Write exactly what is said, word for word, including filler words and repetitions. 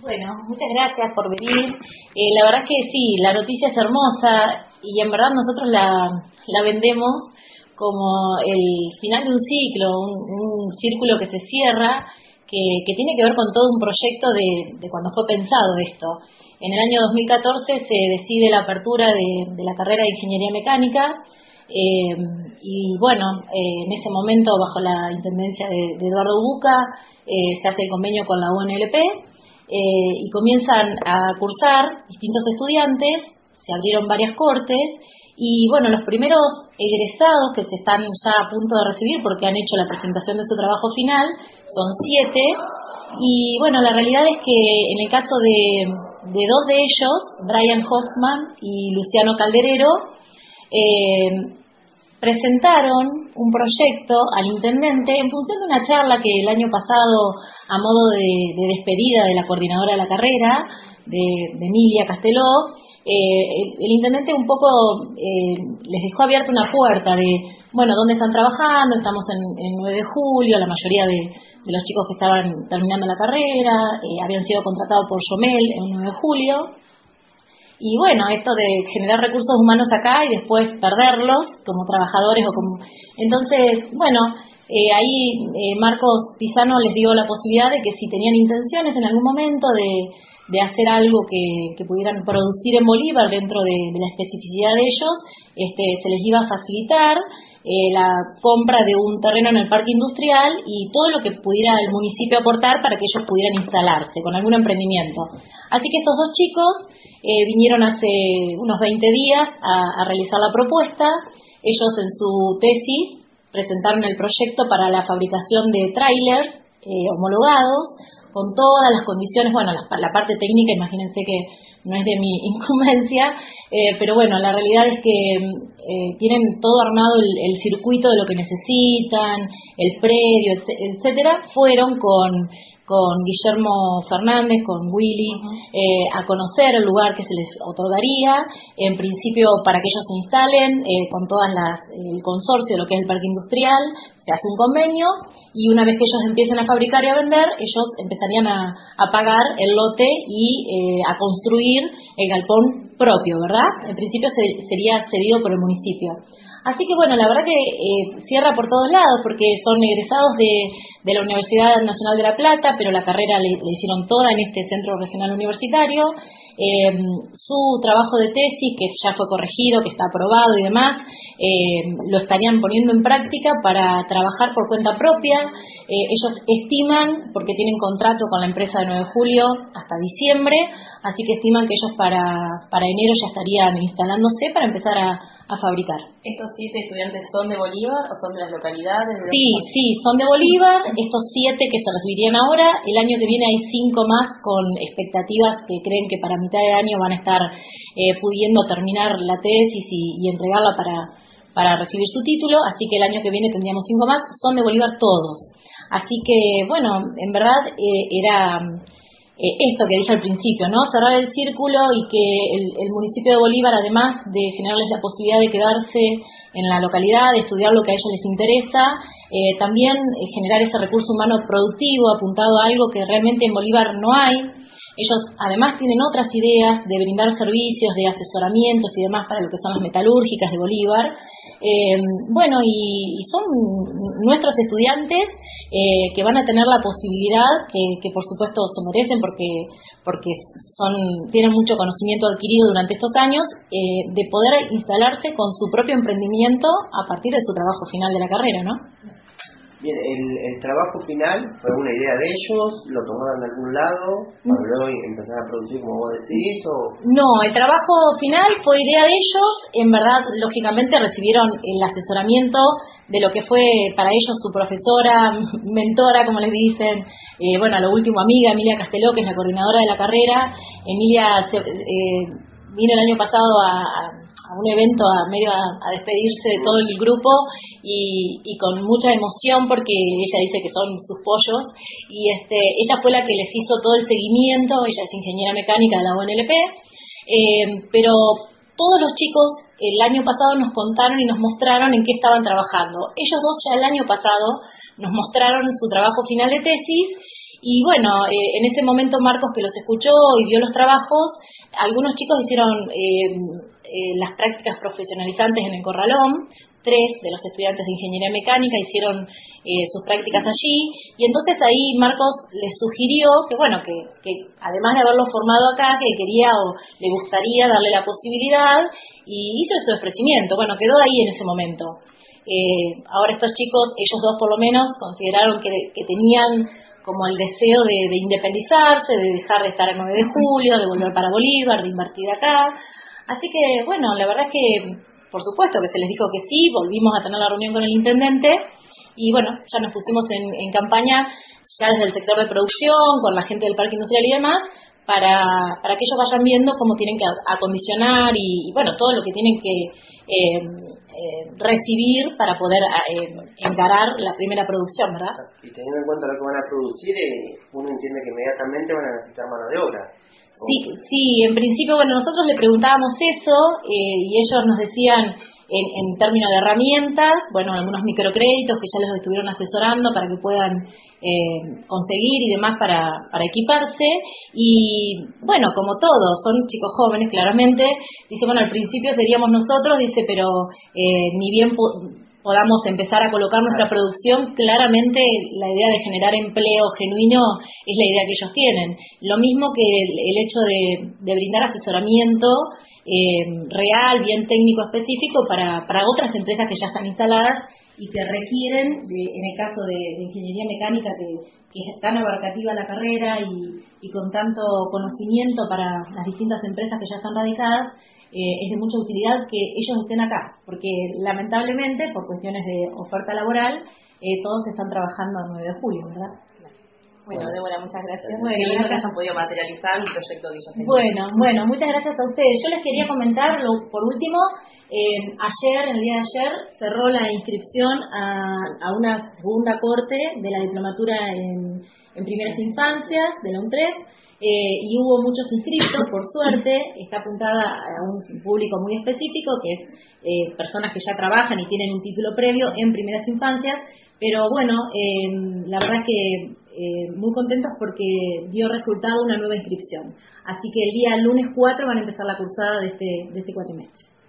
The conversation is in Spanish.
Bueno, muchas gracias por venir. Eh, la verdad es que sí, la noticia es hermosa y en verdad nosotros la, la vendemos como el final de un ciclo, un, un círculo que se cierra, que, que tiene que ver con todo un proyecto de, de cuando fue pensado esto. En el año dos mil catorce se decide la apertura de, de la carrera de Ingeniería Mecánica eh, y bueno, eh, en ese momento bajo la intendencia de, de Eduardo Buca eh, se hace el convenio con la U N L P. Eh, y comienzan a cursar distintos estudiantes, se abrieron varias cortes y bueno, los primeros egresados que se están ya a punto de recibir porque han hecho la presentación de su trabajo final son siete y bueno, la realidad es que en el caso de, de dos de ellos, Brian Hoffman y Luciano Calderero, eh, presentaron un proyecto al intendente en función de una charla que el año pasado, a modo de, de despedida de la coordinadora de la carrera, de, de Emilia Casteló, eh, el, el intendente un poco eh, les dejó abierta una puerta de, bueno, ¿dónde están trabajando? Estamos en, en nueve de julio, la mayoría de, de los chicos que estaban terminando la carrera eh, habían sido contratados por Yomel en nueve de julio. Y bueno, esto de generar recursos humanos acá y después perderlos como trabajadores o como... Entonces, bueno, eh, ahí eh, Marcos Pisano les dio la posibilidad de que si tenían intenciones en algún momento de, de hacer algo que, que pudieran producir en Bolívar dentro de, de la especificidad de ellos, este, se les iba a facilitar eh, la compra de un terreno en el parque industrial y todo lo que pudiera el municipio aportar para que ellos pudieran instalarse con algún emprendimiento. Así que estos dos chicos Eh, vinieron hace unos veinte días a, a realizar la propuesta. Ellos en su tesis presentaron el proyecto para la fabricación de tráiler eh, homologados con todas las condiciones, bueno, la, la parte técnica, imagínense que no es de mi incumbencia, eh, pero bueno, la realidad es que eh, tienen todo armado el, el circuito de lo que necesitan, el predio, etcétera. Fueron con con Guillermo Fernández, con Willy, uh-huh. eh, a conocer el lugar que se les otorgaría, en principio para que ellos se instalen, eh, con todas las, el consorcio de lo que es el parque industrial, se hace un convenio, y una vez que ellos empiecen a fabricar y a vender, ellos empezarían a, a pagar el lote y eh, a construir el galpón propio, ¿verdad? En principio se, sería cedido por el municipio. Así que bueno, la verdad que eh, cierra por todos lados porque son egresados de, de la Universidad Nacional de La Plata, pero la carrera le, le hicieron toda en este centro regional universitario. Eh, su trabajo de tesis, que ya fue corregido, que está aprobado y demás, eh, lo estarían poniendo en práctica para trabajar por cuenta propia. Eh, ellos estiman, porque tienen contrato con la empresa de nueve de julio hasta diciembre, así que estiman que ellos para, para enero ya estarían instalándose para empezar a, a fabricar. ¿Estos siete estudiantes son de Bolívar o son de las localidades? De sí, sí, son de Bolívar. Estos siete que se recibirían ahora, el año que viene hay cinco más con expectativas que creen que para mitad de año van a estar eh, pudiendo terminar la tesis y, y entregarla para, para recibir su título, así que el año que viene tendríamos cinco más. Son de Bolívar todos. Así que, bueno, en verdad eh, era... Eh, esto que dije al principio, ¿no? Cerrar el círculo y que el, el municipio de Bolívar, además de generarles la posibilidad de quedarse en la localidad, de estudiar lo que a ellos les interesa, eh, también eh, generar ese recurso humano productivo apuntado a algo que realmente en Bolívar no hay. Ellos además tienen otras ideas de brindar servicios, de asesoramientos y demás para lo que son las metalúrgicas de Bolívar. Eh, bueno, y, y son nuestros estudiantes eh, que van a tener la posibilidad, que, que por supuesto se merecen porque, porque son, tienen mucho conocimiento adquirido durante estos años, eh, de poder instalarse con su propio emprendimiento a partir de su trabajo final de la carrera, ¿no? Bien, el, el trabajo final fue una idea de ellos, lo tomaron de algún lado, para luego empezar a producir como vos decís, o... No, el trabajo final fue idea de ellos, en verdad, lógicamente recibieron el asesoramiento de lo que fue para ellos su profesora, mentora, como les dicen, eh, bueno, a lo último amiga, Emilia Casteló, que es la coordinadora de la carrera. Emilia se, eh, vino el año pasado a... a a un evento a medio a, a despedirse de todo el grupo y, y con mucha emoción porque ella dice que son sus pollos y este ella fue la que les hizo todo el seguimiento. Ella es ingeniera mecánica de la U N L P, eh, pero todos los chicos el año pasado nos contaron y nos mostraron en qué estaban trabajando. Ellos dos ya el año pasado nos mostraron su trabajo final de tesis Y bueno, eh, en ese momento Marcos, que los escuchó y vio los trabajos, algunos chicos hicieron eh, eh, las prácticas profesionalizantes en el Corralón. Tres de los estudiantes de Ingeniería Mecánica hicieron eh, sus prácticas allí, y entonces ahí Marcos les sugirió que, bueno, que, que además de haberlo formado acá, que quería o le gustaría darle la posibilidad, y hizo ese ofrecimiento. Bueno, quedó ahí en ese momento. Eh, ahora estos chicos, ellos dos por lo menos, consideraron que, que tenían como el deseo de, de independizarse, de dejar de estar el nueve de julio, de volver para Bolívar, de invertir acá. Así que, bueno, la verdad es que por supuesto que se les dijo que sí, volvimos a tener la reunión con el intendente y bueno, ya nos pusimos en, en campaña ya desde el sector de producción, con la gente del parque industrial y demás, para, para que ellos vayan viendo cómo tienen que acondicionar y, y bueno, todo lo que tienen que eh, eh, recibir para poder eh, encarar la primera producción, ¿verdad? Y teniendo en cuenta lo que van a producir, eh, uno entiende que inmediatamente van a necesitar mano de obra. Sí, sí, en principio, bueno, nosotros le preguntábamos eso eh, y ellos nos decían en, en términos de herramientas, bueno, algunos microcréditos que ya los estuvieron asesorando para que puedan eh, conseguir y demás para, para equiparse. Y bueno, como todos, son chicos jóvenes claramente, dice, bueno, al principio seríamos nosotros, dice, pero eh, ni bien po- podamos empezar a colocar nuestra producción, claramente la idea de generar empleo genuino es la idea que ellos tienen. Lo mismo que el, el hecho de, de brindar asesoramiento eh, real, bien técnico específico para, para otras empresas que ya están instaladas y que requieren, de, en el caso de, de ingeniería mecánica, que, que es tan abarcativa la carrera y, y con tanto conocimiento para las distintas empresas que ya están radicadas, Eh, es de mucha utilidad que ellos estén acá, porque lamentablemente, por cuestiones de oferta laboral, eh, todos están trabajando el nueve de julio, ¿verdad? Bueno, Débora, muchas gracias. Bueno, Qué lindo que gracias. hayan podido materializar un proyecto que ellos tenían. Bueno, bueno, muchas gracias a ustedes. Yo les quería comentar, lo, por último, eh, ayer, el día de ayer, cerró la inscripción a, a una segunda corte de la diplomatura en, en primeras infancias de la UNTREF. Eh, y hubo muchos inscritos, por suerte. Está apuntada a un público muy específico, que es eh, personas que ya trabajan y tienen un título previo en primeras infancias, pero bueno, eh, la verdad que eh, muy contentos porque dio resultado una nueva inscripción. Así que el día lunes cuatro van a empezar la cursada de este, de este cuatrimestre.